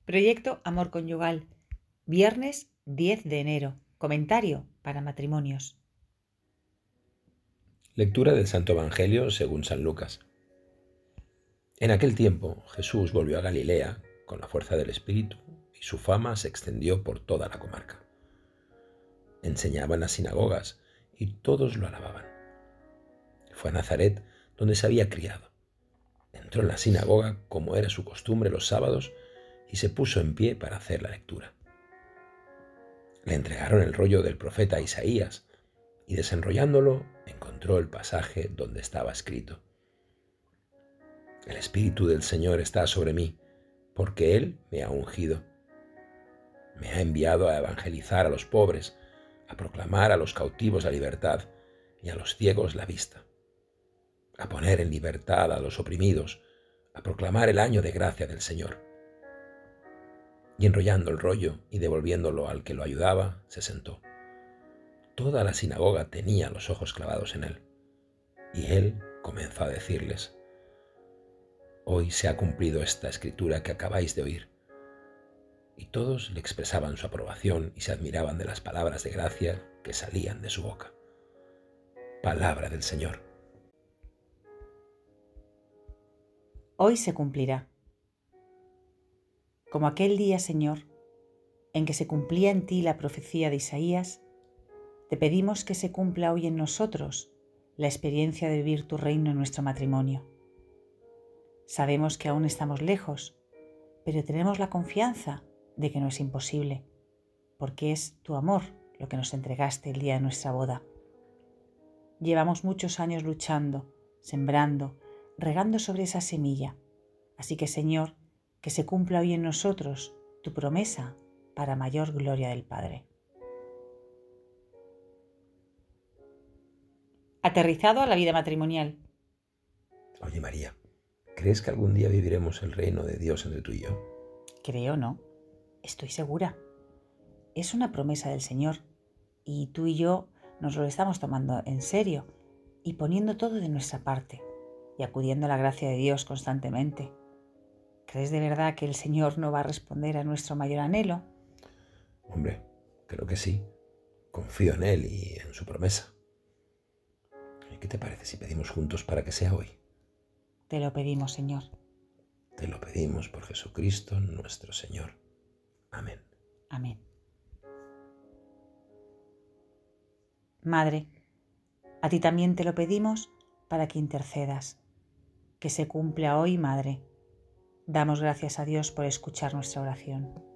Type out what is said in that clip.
Proyecto Amor Conyugal, viernes 10 de enero. Comentario para matrimonios. Lectura del Santo Evangelio según San Lucas. En aquel tiempo Jesús volvió a Galilea con la fuerza del Espíritu y su fama se extendió por toda la comarca. Enseñaba en las sinagogas y todos lo alababan. Fue a Nazaret, donde se había criado. Entró en la sinagoga, como era su costumbre los sábados, y se puso en pie para hacer la lectura. Le entregaron el rollo del profeta Isaías, y desenrollándolo encontró el pasaje donde estaba escrito: El Espíritu del Señor está sobre mí, porque Él me ha ungido. Me ha enviado a evangelizar a los pobres, a proclamar a los cautivos la libertad y a los ciegos la vista, a poner en libertad a los oprimidos, a proclamar el año de gracia del Señor. Y enrollando el rollo y devolviéndolo al que lo ayudaba, se sentó. Toda la sinagoga tenía los ojos clavados en él, y él comenzó a decirles: Hoy se ha cumplido esta escritura que acabáis de oír. Y todos le expresaban su aprobación y se admiraban de las palabras de gracia que salían de su boca. Palabra del Señor. Hoy se cumplirá. Como aquel día, Señor, en que se cumplía en ti la profecía de Isaías, te pedimos que se cumpla hoy en nosotros la experiencia de vivir tu reino en nuestro matrimonio. Sabemos que aún estamos lejos, pero tenemos la confianza de que no es imposible, porque es tu amor lo que nos entregaste el día de nuestra boda. Llevamos muchos años luchando, sembrando, regando sobre esa semilla. Así que, Señor, que se cumpla hoy en nosotros tu promesa para mayor gloria del Padre. Aterrizado a la vida matrimonial. Oye, María, ¿crees que algún día viviremos el reino de Dios entre tú y yo? Creo, ¿no? Estoy segura. Es una promesa del Señor y tú y yo nos lo estamos tomando en serio y poniendo todo de nuestra parte y acudiendo a la gracia de Dios constantemente. ¿Crees de verdad que el Señor no va a responder a nuestro mayor anhelo? Hombre, creo que sí. Confío en Él y en su promesa. ¿Y qué te parece si pedimos juntos para que sea hoy? Te lo pedimos, Señor. Te lo pedimos por Jesucristo nuestro Señor. Amén. Amén. Madre, a ti también te lo pedimos para que intercedas. Que se cumpla hoy, Madre. Damos gracias a Dios por escuchar nuestra oración.